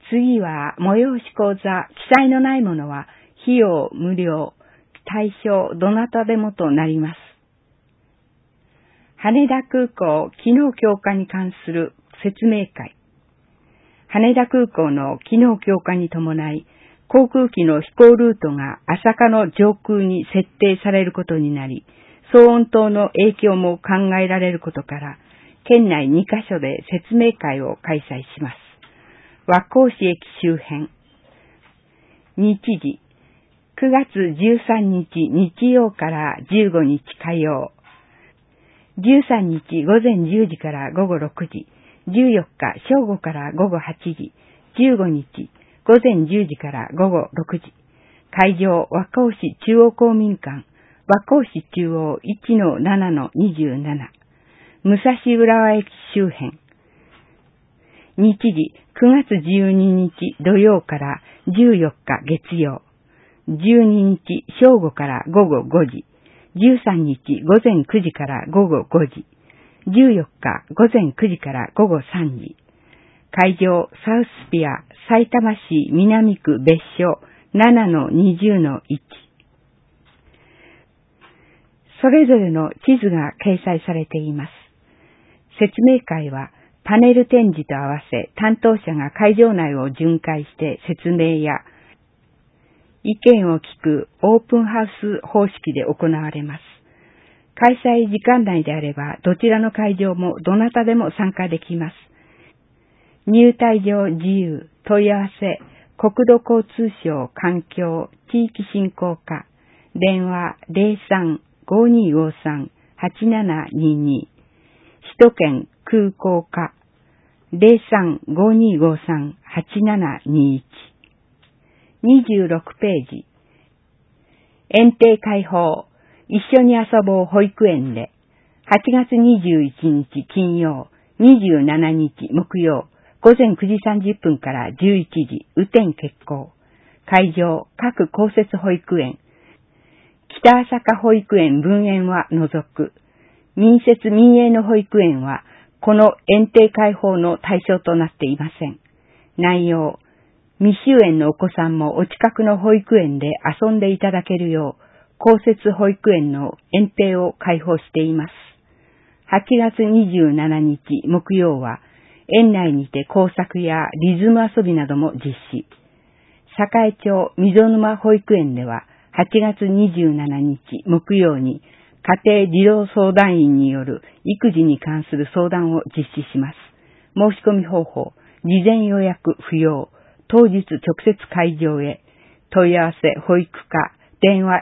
次は、催し講座、記載のないものは、費用無料、対象どなたでもとなります。羽田空港機能強化に関する説明会。羽田空港の機能強化に伴い、航空機の飛行ルートが朝霞の上空に設定されることになり、騒音等の影響も考えられることから、県内2カ所で説明会を開催します。和光市駅周辺。日時、9月13日日曜から15日火曜。13日午前10時から午後6時。14日正午から午後8時。15日午前10時から午後6時。会場和光市中央公民館。和光市中央 1-7-27。武蔵浦和駅周辺。日時9月12日土曜から14日月曜。12日正午から午後5時。13日午前9時から午後5時。14日午前9時から午後3時。会場サウスピアさいたま市南区別所 7-20-1。それぞれの地図が掲載されています。説明会はパネル展示と合わせ担当者が会場内を巡回して説明や意見を聞くオープンハウス方式で行われます。開催時間内であればどちらの会場もどなたでも参加できます。入退場自由、問い合わせ、国土交通省環境地域振興課、電話 03-5253-8722、首都圏空港課 03-5253-8721。26ページ。園庭開放、一緒に遊ぼう保育園で、8月21日金曜、27日木曜、午前9時30分から11時、雨天決行。会場、各公設保育園。北朝霞保育園分園は除く。民設民営の保育園は、この園庭開放の対象となっていません。内容、未就園のお子さんもお近くの保育園で遊んでいただけるよう、公設保育園の園庭を開放しています。8月27日木曜は、園内にて工作やリズム遊びなども実施。栄町溝沼保育園では、8月27日木曜に、家庭児童相談員による育児に関する相談を実施します。申し込み方法、事前予約不要。当日直接会場へ。問い合わせ保育課、電話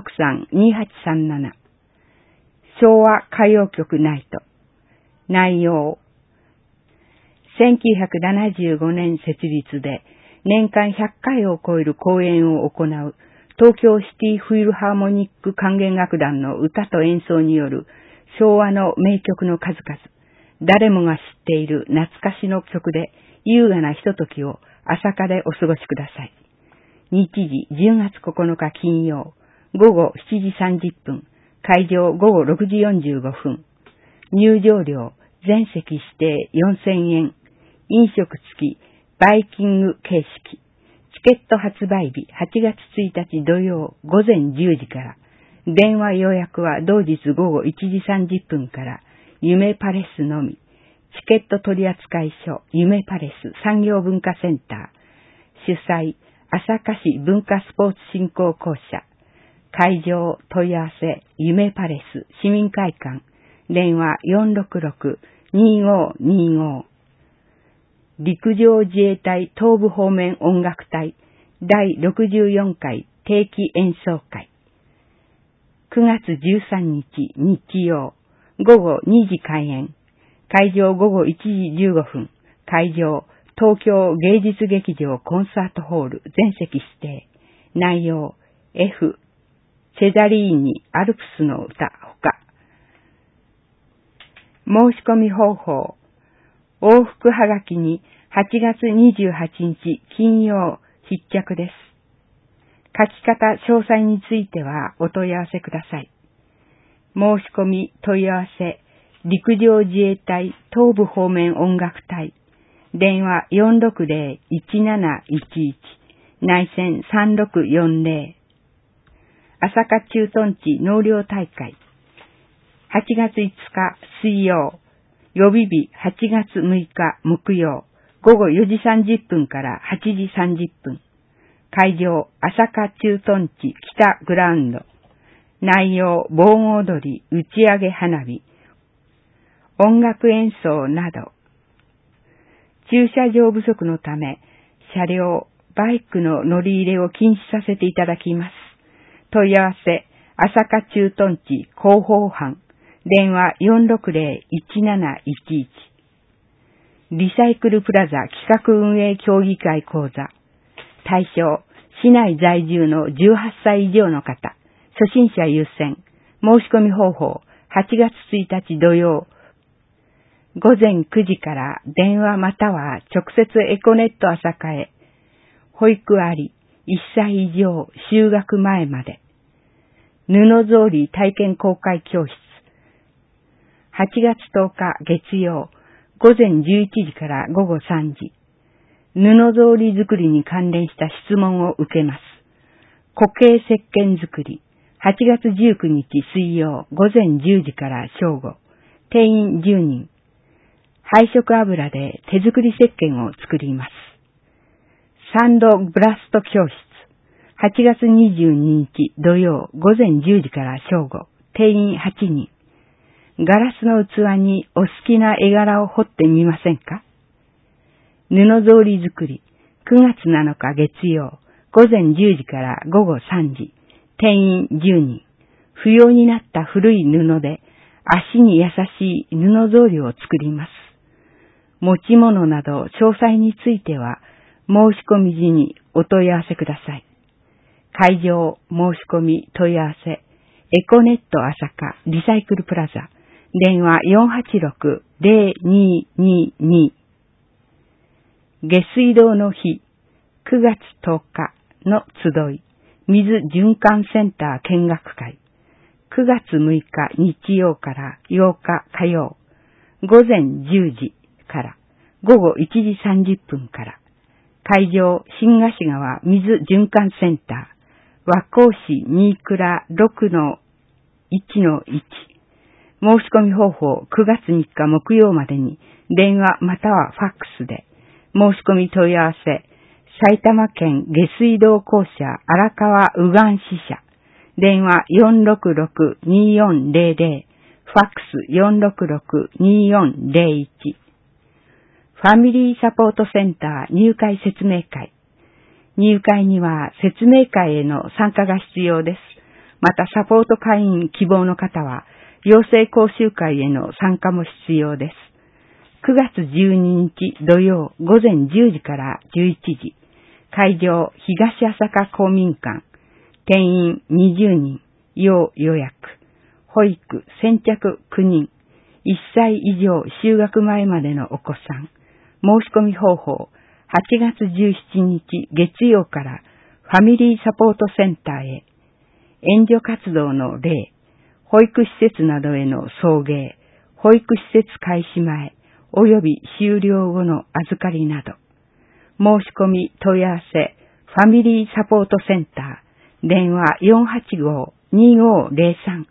463-2837。昭和歌謡曲ナイト。内容。1975年設立で、年間100回を超える公演を行う、東京シティフィルハーモニック管弦楽団の歌と演奏による昭和の名曲の数々。誰もが知っている懐かしの曲で、優雅なひとときを朝霞でお過ごしください。日時10月9日金曜、午後7時30分、会場午後6時45分。入場料、全席指定4000円。飲食付き、バイキング形式。チケット発売日8月1日土曜午前10時から。電話予約は同日午後1時30分から。夢パレスのみ。チケット取扱所、夢パレス産業文化センター。主催、朝霞市文化スポーツ振興公社。会場、問い合わせ、夢パレス市民会館。電話466-2525。陸上自衛隊東部方面音楽隊第64回定期演奏会。9月13日日曜、午後2時開演。会場午後1時15分。会場、東京芸術劇場コンサートホール全席指定。内容、F、チェザリーニ、アルプスの歌ほか。申し込み方法。往復はがきに8月28日金曜必着です。書き方詳細についてはお問い合わせください。申し込み問い合わせ、陸上自衛隊東部方面音楽隊電話460-1711、内線3640。朝霞駐屯地納涼大会。8月5日水曜、予備日8月6日木曜、午後4時30分から8時30分。会場、朝霞駐屯地北グラウンド。内容、盆踊り、打ち上げ花火、音楽演奏など。駐車場不足のため、車両、バイクの乗り入れを禁止させていただきます。問い合わせ、朝霞駐屯地広報班、電話460-1711。リサイクルプラザ企画運営協議会講座。対象、市内在住の18歳以上の方。初心者優先。申し込み方法、8月1日土曜。午前9時から電話または直接エコネット朝霞へ。保育あり、1歳以上、就学前まで。布草履体験公開教室。8月10日月曜、午前11時から午後3時。布草履作りに関連した質問を受けます。固形石鹸作り。8月19日水曜、午前10時から正午。定員10人。配色油で手作り石鹸を作ります。サンドブラスト教室。8月22日土曜、午前10時から正午。定員8人。ガラスの器にお好きな絵柄を彫ってみませんか？布草履作り。9月7日月曜、午前10時から午後3時。定員10人。不要になった古い布で足に優しい布草履を作ります。持ち物など詳細については申し込み時にお問い合わせください。会場、申し込み、問い合わせ、エコネット朝霞リサイクルプラザ、電話486-0222。下水道の日、9月10日の集い、水循環センター見学会。9月6日日曜から8日火曜、午前10時から午後1時30分から。会場、新河岸川水循環センター、和光市新倉 6-1-1。申し込み方法、9月3日木曜までに電話またはファックスで。申し込み問い合わせ、埼玉県下水道公社荒川右岸支社、電話466-2400、ファックス466-2401。ファミリーサポートセンター入会説明会。入会には説明会への参加が必要です。またサポート会員希望の方は、養成講習会への参加も必要です。9月12日土曜午前10時から11時。会場、東朝霞公民館。定員20人。要予約。保育、先着9人。1歳以上就学前までのお子さん。申し込み方法。8月17日月曜からファミリーサポートセンターへ。援助活動の例。保育施設などへの送迎。保育施設開始前。及び終了後の預かりなど。申し込み問い合わせ、ファミリーサポートセンター、電話485-2503。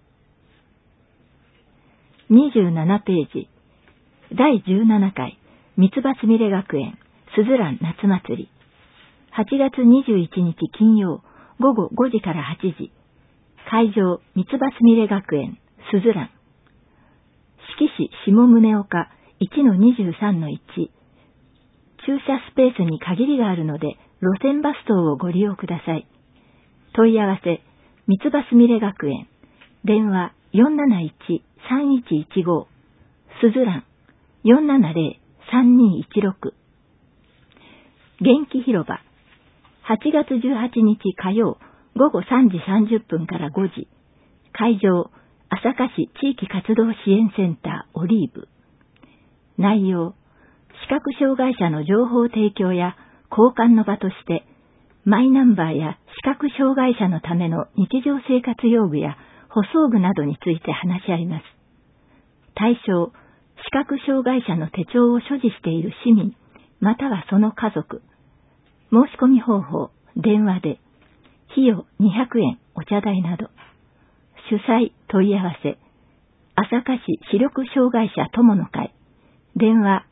27ページ。第17回、三葉すみれ学園、すずらん夏祭り。8月21日金曜、午後5時から8時。会場、三葉すみれ学園、すずらん。式市下宗岡、1-23-1。駐車スペースに限りがあるので、路線バス等をご利用ください。問い合わせ、三葉すみれ学園。電話471-3115。すずらん。470-3216。元気広場。8月18日火曜、午後3時30分から5時。会場、朝霞市地域活動支援センターオリーブ。内容、視覚障害者の情報提供や交換の場として、マイナンバーや視覚障害者のための日常生活用具や補装具などについて話し合います。対象、視覚障害者の手帳を所持している市民、 またはその家族。申し込み方法、電話で。費用200円、お茶代など。主催、問い合わせ。朝霞市視力障害者友の会。電話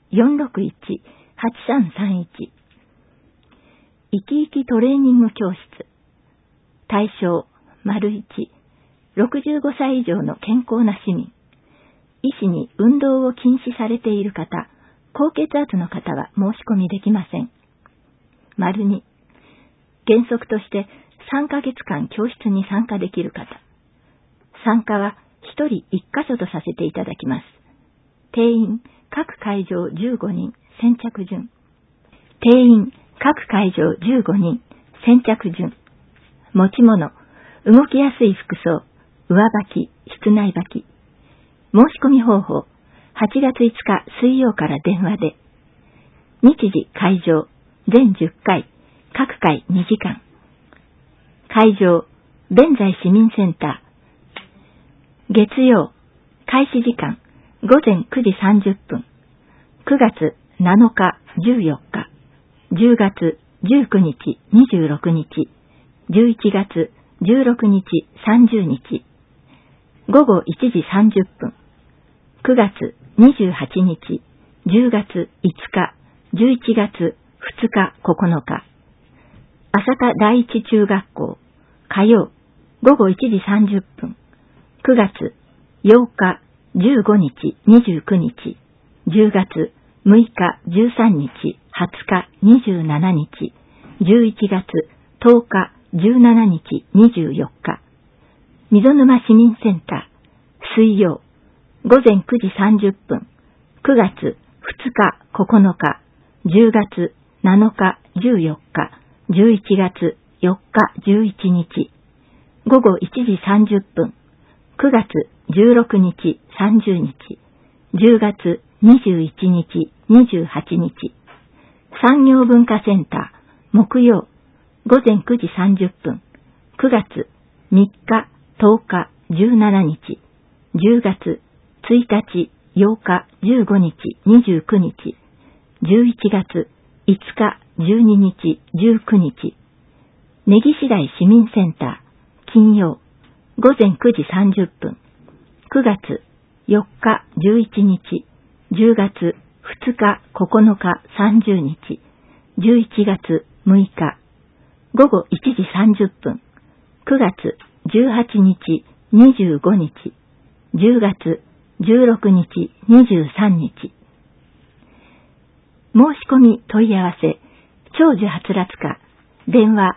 461-8331。生き生きトレーニング教室。対象、1、65歳以上の健康な市民。医師に運動を禁止されている方、高血圧の方は申し込みできません。2、原則として3ヶ月間教室に参加できる方。参加は1人1カ所とさせていただきます。定員、各会場15人、先着順。定員、各会場15人、先着順。持ち物、動きやすい服装、上履き、室内履き。申し込み方法、8月5日水曜から電話で。日時、会場、全10回、各回2時間。会場、弁財市民センター。月曜、開始時間、午前9時30分。9月7日、14日。10月19日、26日。11月16日、30日。午後1時30分。9月28日、10月5日、11月2日、9日。朝霞第一中学校、火曜、午後1時30分。9月8日、15日、29日。10月6日、13日、20日、27日。11月10日、17日、24日。溝沼市民センター、水曜、午前9時30分。9月2日、9日。10月7日、14日。11月4日、11日。午後1時30分。9月16日、30日。10月21日、28日。産業文化センター、木曜、午前9時30分。9月3日、10日、17日。10月1日、8日、15日、29日。11月5日、12日、19日。根岸台市民センター、金曜、午前9時30分。9月4日、11日。10月2日、9日、30日。11月6日。午後1時30分。9月18日、25日。10月16日、23日。申し込み問い合わせ、長寿はつらつか、電話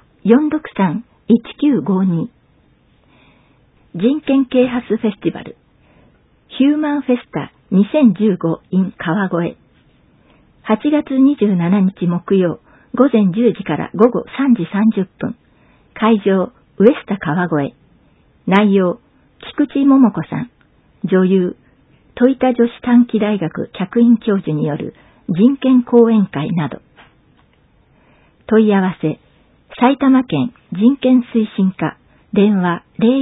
463-1952。人権啓発フェスティバル、ヒューマンフェスタ2015 in 川越。8月27日木曜、午前10時から午後3時30分。会場、ウエスタ川越。内容、菊池桃子さん。女優、戸田女子短期大学客員教授による人権講演会など。問い合わせ、埼玉県人権推進課、電話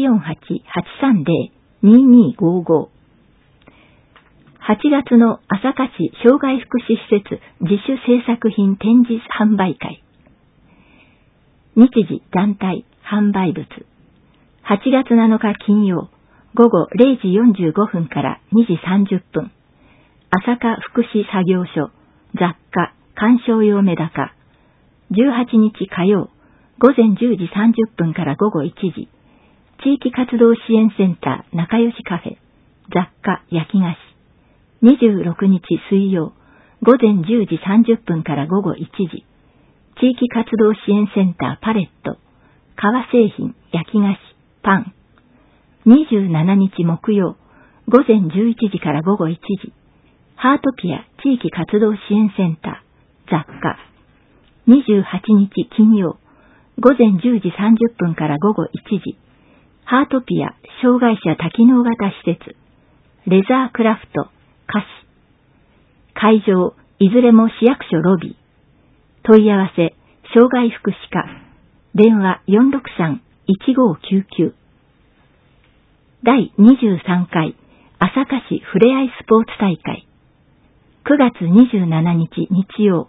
048-830-2255。8月の朝霞市障害福祉施設自主制作品展示販売会。日時団体販売物。8月7日金曜、午後0時45分から2時30分。朝霞福祉作業所、雑貨、鑑賞用メダカ。18日火曜、午前10時30分から午後1時。地域活動支援センター仲良しカフェ、雑貨、焼き菓子。26日水曜、午前10時30分から午後1時。地域活動支援センターパレット、革製品、焼き菓子、パン。27日木曜、午前11時から午後1時。ハートピア地域活動支援センター、雑貨。28日金曜、午前10時30分から午後1時。ハートピア障害者多機能型施設、レザークラフト、菓子。会場、いずれも市役所ロビー。問い合わせ、障害福祉課。電話463-1599。第23回朝霞市ふれあいスポーツ大会。9月27日日曜、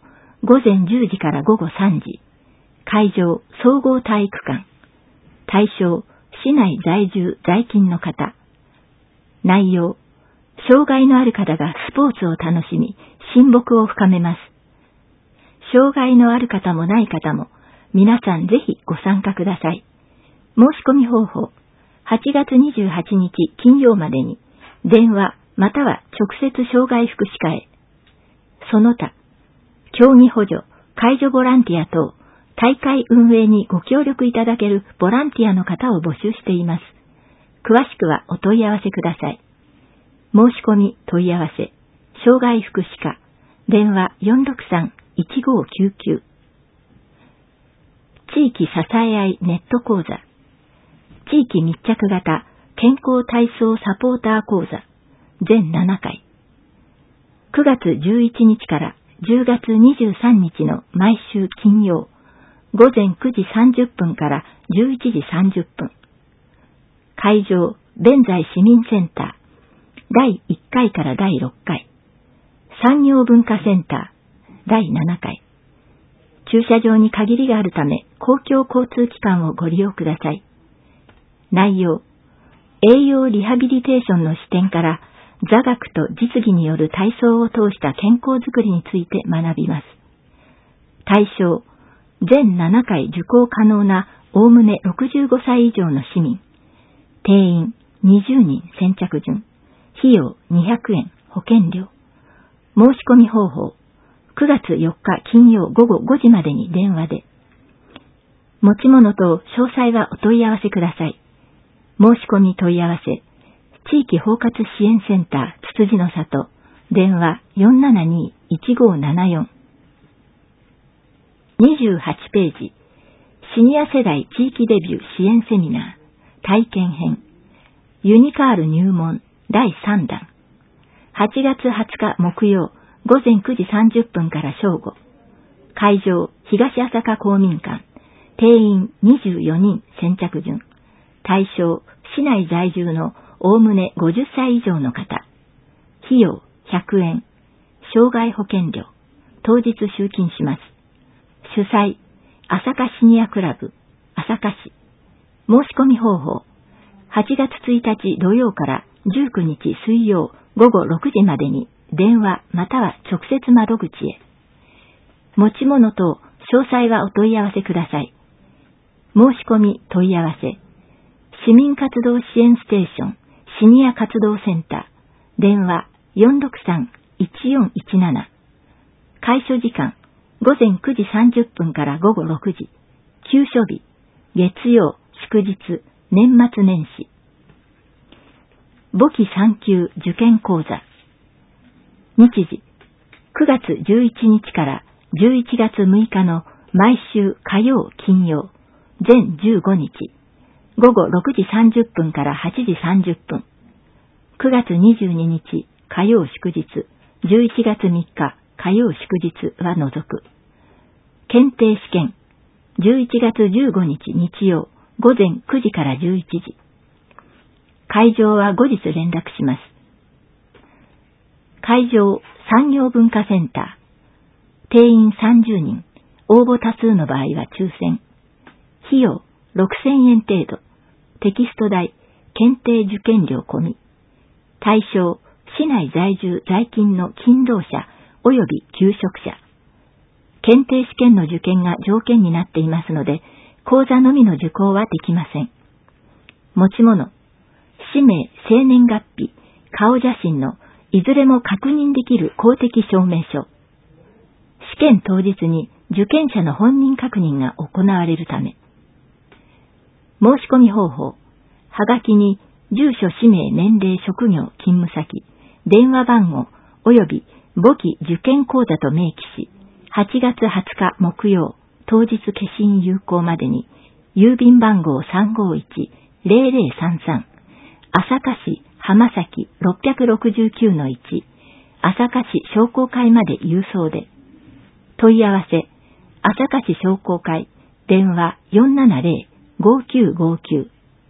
午前10時から午後3時。会場、総合体育館。対象、市内在住在勤の方。内容、障害のある方がスポーツを楽しみ、親睦を深めます。障害のある方もない方も、皆さんぜひご参加ください。申し込み方法、8月28日金曜までに、電話または直接障害福祉課へ。その他、競技補助、介助ボランティア等、大会運営にご協力いただけるボランティアの方を募集しています。詳しくはお問い合わせください。申し込み問い合わせ、障害福祉課、電話463-1599。地域支え合いネット講座、地域密着型健康体操サポーター講座、全7回。9月11日から10月23日の毎週金曜、午前9時30分から11時30分。会場、弁財市民センター、第1回から第6回。産業文化センター、第7回。駐車場に限りがあるため、公共交通機関をご利用ください。内容、栄養リハビリテーションの視点から、座学と実技による体操を通した健康づくりについて学びます。対象、全7回受講可能なおおむね65歳以上の市民。定員20人先着順。費用200円、保険料。申し込み方法、9月4日金曜午後5時までに電話で。持ち物と詳細はお問い合わせください。申し込み問い合わせ、地域包括支援センターつつじの里、電話472-1574。28ページ、シニア世代地域デビュー支援セミナー、体験編、ユニカール入門第3弾。8月20日木曜、午前9時30分から正午。会場、東朝霞公民館。定員24人先着順。対象、市内在住のおおむね50歳以上の方。費用100円。障害保険料。当日集金します。主催、朝霞シニアクラブ、朝霞市。申し込み方法、8月1日土曜から19日水曜午後6時までに電話または直接窓口へ。持ち物等詳細はお問い合わせください。申し込み問い合わせ、市民活動支援ステーションシニア活動センター、電話463-1417。開所時間、午前9時30分から午後6時。休所日、月曜、祝日、年末年始。簿記3級受験講座。日時、9月11日から11月6日の毎週火曜、金曜、全15日。午後6時30分から8時30分。9月22日火曜祝日、11月3日火曜祝日は除く。検定試験、11月15日日曜、午前9時から11時。会場は後日連絡します。会場、産業文化センター。定員30人、応募多数の場合は抽選。費用6000円程度。テキスト代、検定受験料込み。対象、市内在住在勤の勤労者及び求職者。検定試験の受験が条件になっていますので、講座のみの受講はできません。持ち物、氏名、生年月日、顔写真のいずれも確認できる公的証明書。試験当日に受験者の本人確認が行われるため。申し込み方法、はがきに住所、氏名、年齢、職業、勤務先、電話番号及び簿記受験講座と明記し、8月20日木曜、当日消印有効までに、郵便番号351-0033、朝霞市浜崎 669-1、朝霞市商工会まで郵送で。問い合わせ、朝霞市商工会、電話470-5959。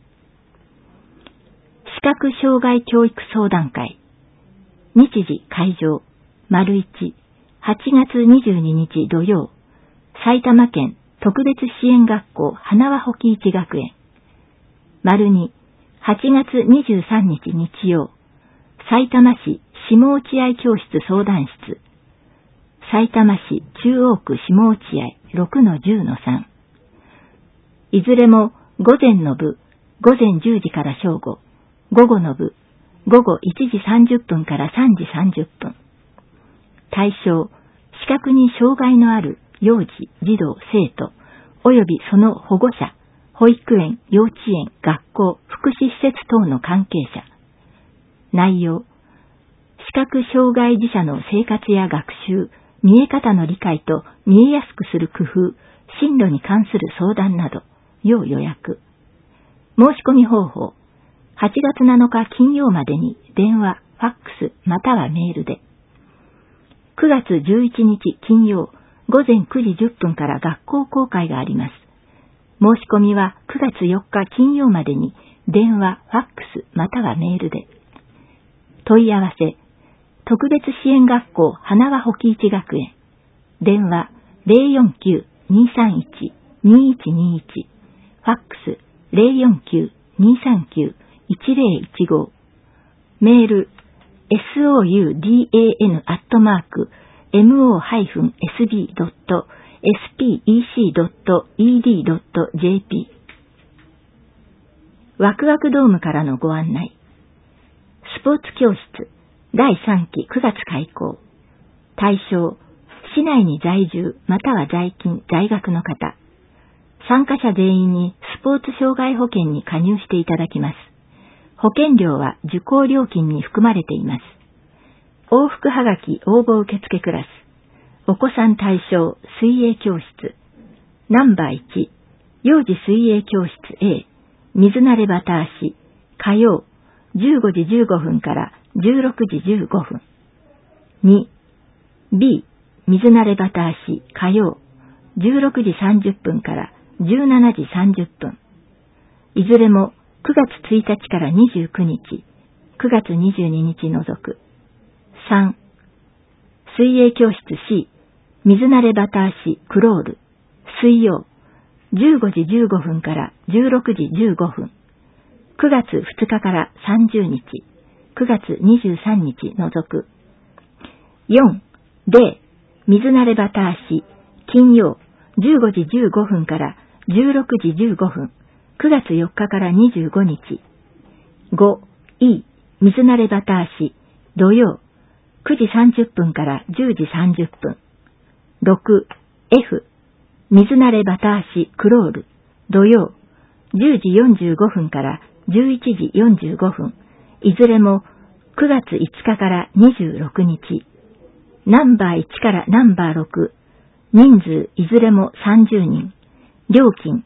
視覚障害教育相談会。日時会場、丸1、 8月22日土曜、埼玉県特別支援学校花輪保木一学園。丸2、8月23日日曜、埼玉市下落合教室相談室。埼玉市中央区下落合 6-10-3。いずれも午前の部、午前10時から正午、午後の部、午後1時30分から3時30分。対象、視覚に障害のある幼児、児童、生徒、及びその保護者、保育園、幼稚園、学校、福祉施設等の関係者。内容、視覚障害児者の生活や学習、見え方の理解と見えやすくする工夫、進路に関する相談など、要予約。申し込み方法、8月7日金曜までに電話、ファックスまたはメールで。9月11日金曜午前9時10分から学校公開があります。申し込みは9月4日金曜までに電話、ファックスまたはメールで。問い合わせ、特別支援学校花輪保木一学園。電話 049-231-2121。ファックス 049-239-1015。メール、soudan-mo-sb.spec.ed.jp。 ワクワクドームからのご案内。スポーツ教室第3期9月開校。対象、市内に在住または在勤在学の方。参加者全員にスポーツ障害保険に加入していただきます。保険料は受講料金に含まれています。往復はがき応募受付クラス。お子さん対象水泳教室。ナンバー1、幼児水泳教室 A、水慣れバタ足、火曜、15時15分から16時15分。2、B、水慣れバタ足、火曜、16時30分から17時30分。いずれも9月1日から29日、9月22日除く。3、水泳教室 C、水慣れバタ足クロール、水曜、15時15分から16時15分。9月2日から30日、9月23日除く。4、D、水慣れバタ足、金曜、15時15分から16時15分。9月4日から25日。5、E、水慣れバタ足、土曜、9時30分から10時30分。6、F、水慣れバタ足クロール、土曜、10時45分から11時45分。いずれも9月5日から26日。ナンバー1からナンバー6。人数いずれも30人。料金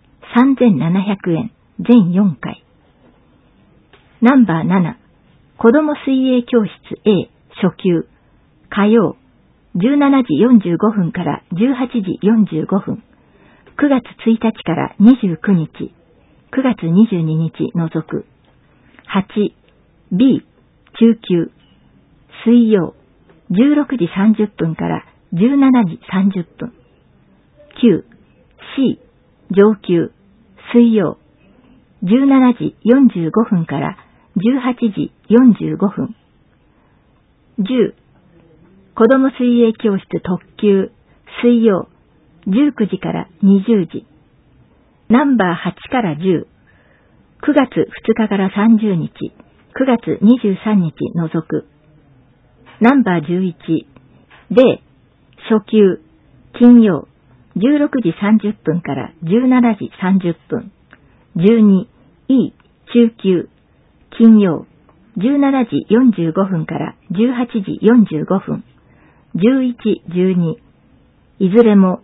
3700円。全4回。ナンバー7。子供水泳教室 A 初級。火曜。17時45分から18時45分。9月1日から29日。9月22日除く。8、B、中級。水曜。16時30分から17時30分。9、C、上級。水曜。17時45分から18時45分。10、子供水泳教室特級。水曜。19時から20時。ナンバー8から10。9月2日から30日。9月23日除く。ナンバー11。で、初級。金曜。16時30分から17時30分。12、E、中級。金曜。17時45分から18時45分。11、12。いずれも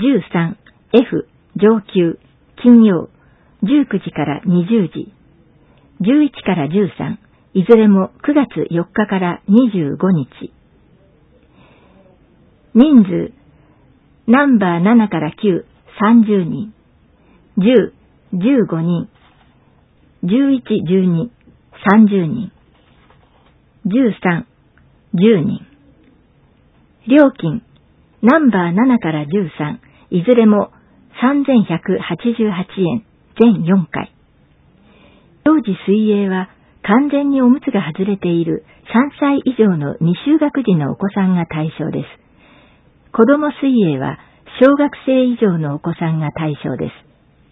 13、F、上級。金曜。19時から20時。11から13。いずれも9月4日から25日。人数。ナンバー7から9、30人。10、15人。11、12、30人。13、10人。料金、 ナンバー7から13、いずれも3188円、全4回。幼児水泳は完全におむつが外れている3歳以上の未就学児のお子さんが対象です。子供水泳は小学生以上のお子さんが対象です。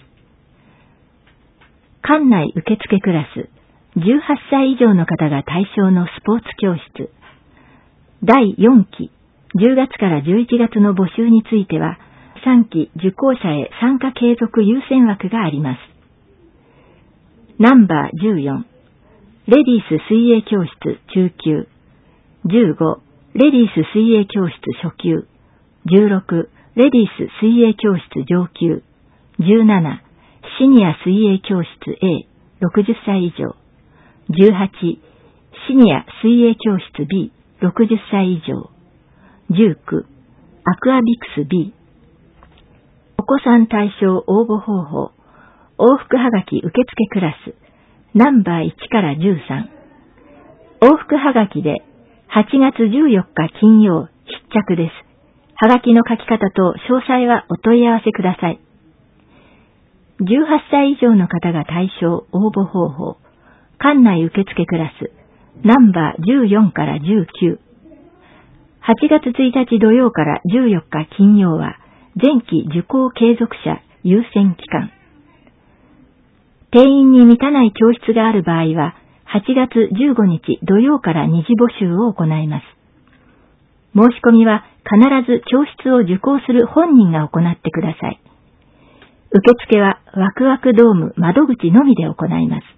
館内受付クラス、18歳以上の方が対象のスポーツ教室。第4期、10月から11月の募集については、3期受講者へ参加継続優先枠があります。ナンバー14、レディース水泳教室中級。15、レディース水泳教室初級。16、レディース水泳教室上級。17、シニア水泳教室 A、60歳以上。18、シニア水泳教室 B、60歳以上。19、アクアビクス B。お子さん対象応募方法。往復はがき受付クラス。ナンバー1から13。往復はがきで8月14日金曜必着です。はがきの書き方と詳細はお問い合わせください。18歳以上の方が対象応募方法。館内受付クラス。ナンバー14から19。8月1日土曜から14日金曜は前期受講継続者優先期間。定員に満たない教室がある場合は、8月15日土曜から二次募集を行います。申し込みは必ず教室を受講する本人が行ってください。受付はワクワクドーム窓口のみで行います。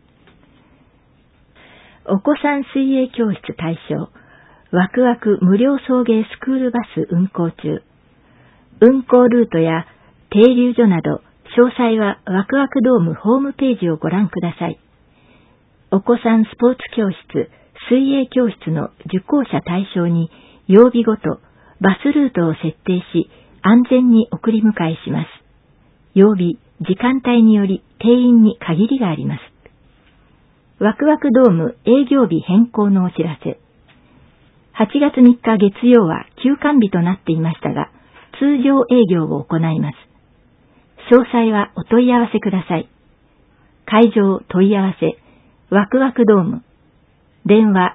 お子さん水泳教室対象、ワクワク無料送迎スクールバス運行中。運行ルートや停留所など、詳細はワクワクドームホームページをご覧ください。お子さんスポーツ教室、水泳教室の受講者対象に曜日ごとバスルートを設定し安全に送り迎えします。曜日、時間帯により定員に限りがあります。ワクワクドーム営業日変更のお知らせ。8月3日月曜は休館日となっていましたが、通常営業を行います。詳細はお問い合わせください。会場問い合わせ、ワクワクドーム。電話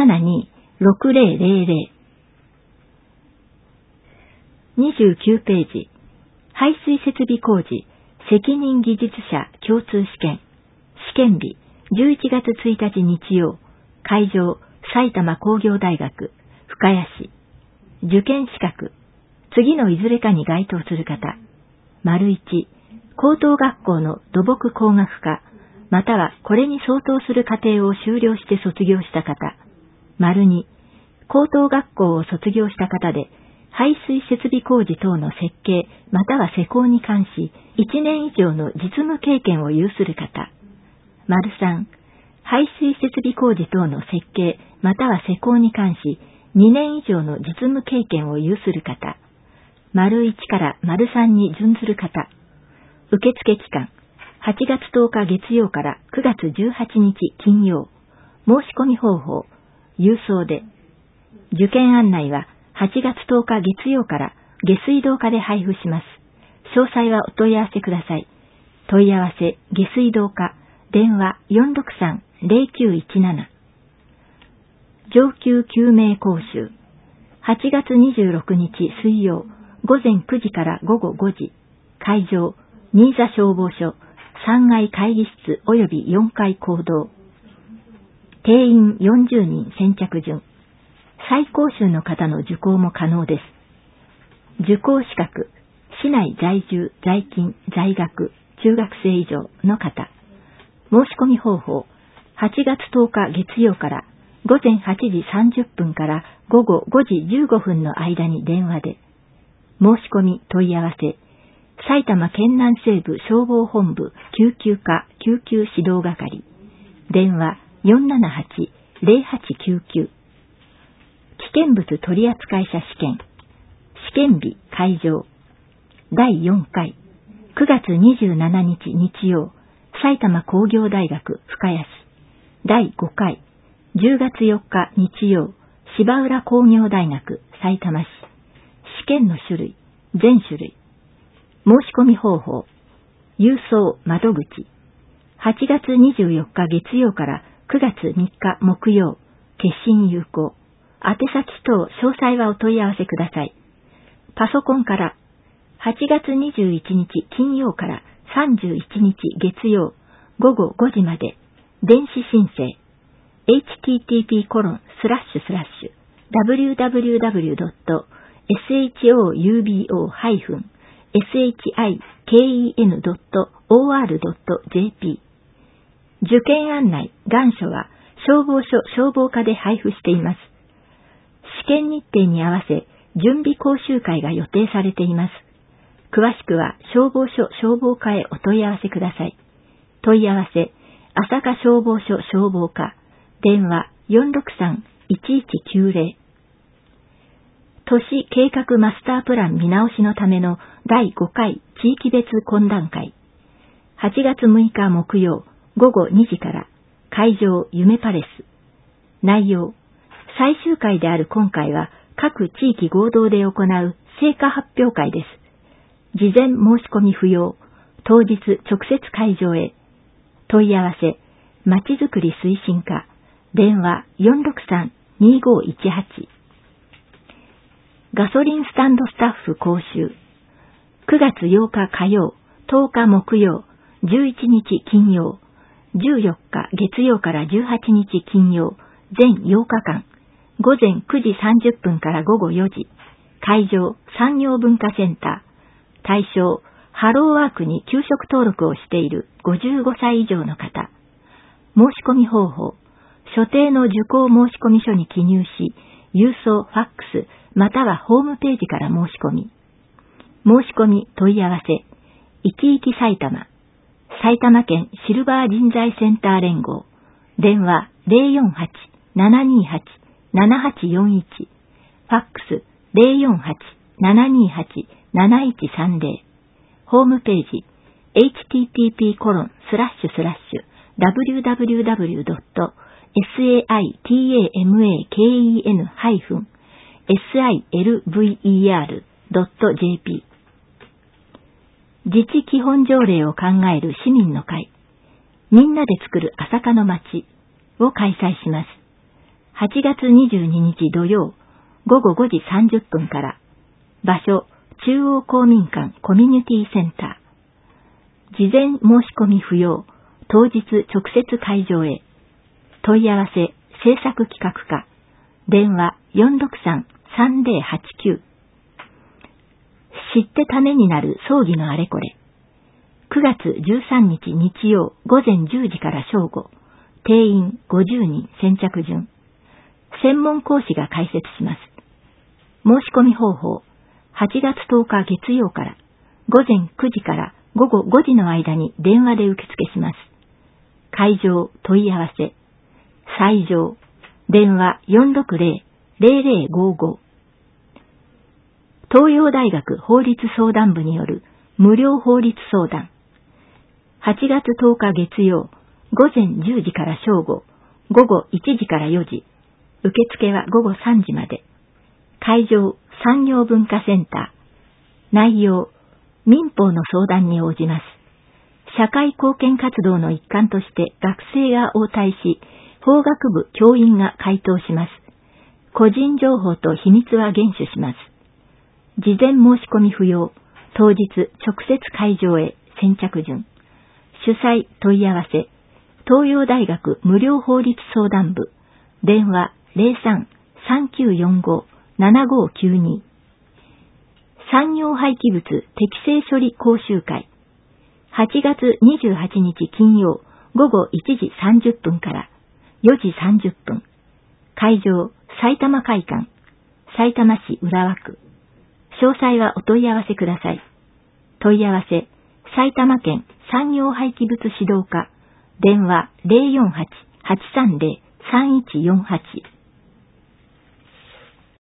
472-6000。29ページ。排水設備工事、責任技術者共通試験。試験日、11月1日日曜。会場、埼玉工業大学、深谷市。受験資格、次のいずれかに該当する方。1、高等学校の土木工学科、またはこれに相当する課程を修了して卒業した方。2、高等学校を卒業した方で、排水設備工事等の設計、または施工に関し、1年以上の実務経験を有する方。3、排水設備工事等の設計、または施工に関し、2年以上の実務経験を有する方。1から3に準ずる方。受付期間、8月10日月曜から9月18日金曜。申し込み方法、郵送で。受験案内は8月10日月曜から下水道課で配布します。詳細はお問い合わせください。問い合わせ、下水道課、電話 463-0917。上級救命講習。8月26日水曜、午前9時から午後5時。会場、新座消防署、3階会議室及び4階講堂。定員40人先着順。再講習の方の受講も可能です。受講資格、市内在住、在勤、在学、中学生以上の方。申し込み方法、8月10日月曜から午前8時30分から午後5時15分の間に電話で。申し込み問い合わせ、埼玉県南西部消防本部救急課救急指導係。電話 478-0899。危険物取扱者試験。試験日会場。第4回。9月27日日曜。埼玉工業大学深谷市。第5回。10月4日日曜。芝浦工業大学埼玉市。試試験の種類、全種類。申し込み方法、郵送窓口。8月24日月曜から9月3日木曜、決心有効。宛先等詳細はお問い合わせください。パソコンから、8月21日金曜から31日月曜午後5時まで、電子申請、http://www.shubo-shiken.or.jp。 受験案内、願書は消防署消防課で配布しています。試験日程に合わせ準備講習会が予定されています。詳しくは消防署消防課へお問い合わせください。問い合わせ、朝霞消防署消防課、電話 463-1190。都市計画マスタープラン見直しのための第5回地域別懇談会。8月6日木曜午後2時から会場夢パレス。内容、最終回である今回は各地域合同で行う成果発表会です。事前申し込み不要。当日直接会場へ。問い合わせ、まちづくり推進課。電話 463-2518。ガソリンスタンドスタッフ講習。9月8日火曜、10日木曜、11日金曜、14日月曜から18日金曜、全8日間、午前9時30分から午後4時。会場、産業文化センター。対象、ハローワークに給食登録をしている55歳以上の方。申し込み方法、所定の受講申し込み書に記入し、郵送、ファックス、またはホームページから申し込み。申し込み問い合わせ、いきいき埼玉、埼玉県シルバー人材センター連合、電話 048-728-7841、ファックス 048-728-7130、ホームページ、http://www.sitamaken-silver.jp。 自治基本条例を考える市民の会、みんなで作る朝霞の街を開催します。8月22日土曜、午後5時30分から、場所、中央公民館コミュニティセンター。事前申し込み不要、当日直接会場へ。問い合わせ、制作企画課、電話 463-3089。知ってためになる葬儀のあれこれ。9月13日日曜午前10時から正午。定員50人先着順。専門講師が解説します。申し込み方法、8月10日月曜から午前9時から午後5時の間に電話で受付します。会場問い合わせ、斎場、電話 460-0055。東洋大学法律相談部による無料法律相談。8月10日月曜、午前10時から正午、午後1時から4時。受付は午後3時まで。会場、産業文化センター。内容、民法の相談に応じます。社会貢献活動の一環として学生が応対し、法学部教員が回答します。個人情報と秘密は厳守します。事前申し込み不要、当日直接会場へ先着順。主催問い合わせ、東洋大学無料法律相談部、電話 03-3945-7592。産業廃棄物適正処理講習会。8月28日金曜午後1時30分から4時30分。会場、埼玉会館、さいたま市浦和区。詳細はお問い合わせください。問い合わせ、埼玉県産業廃棄物指導課、電話 048-830-3148。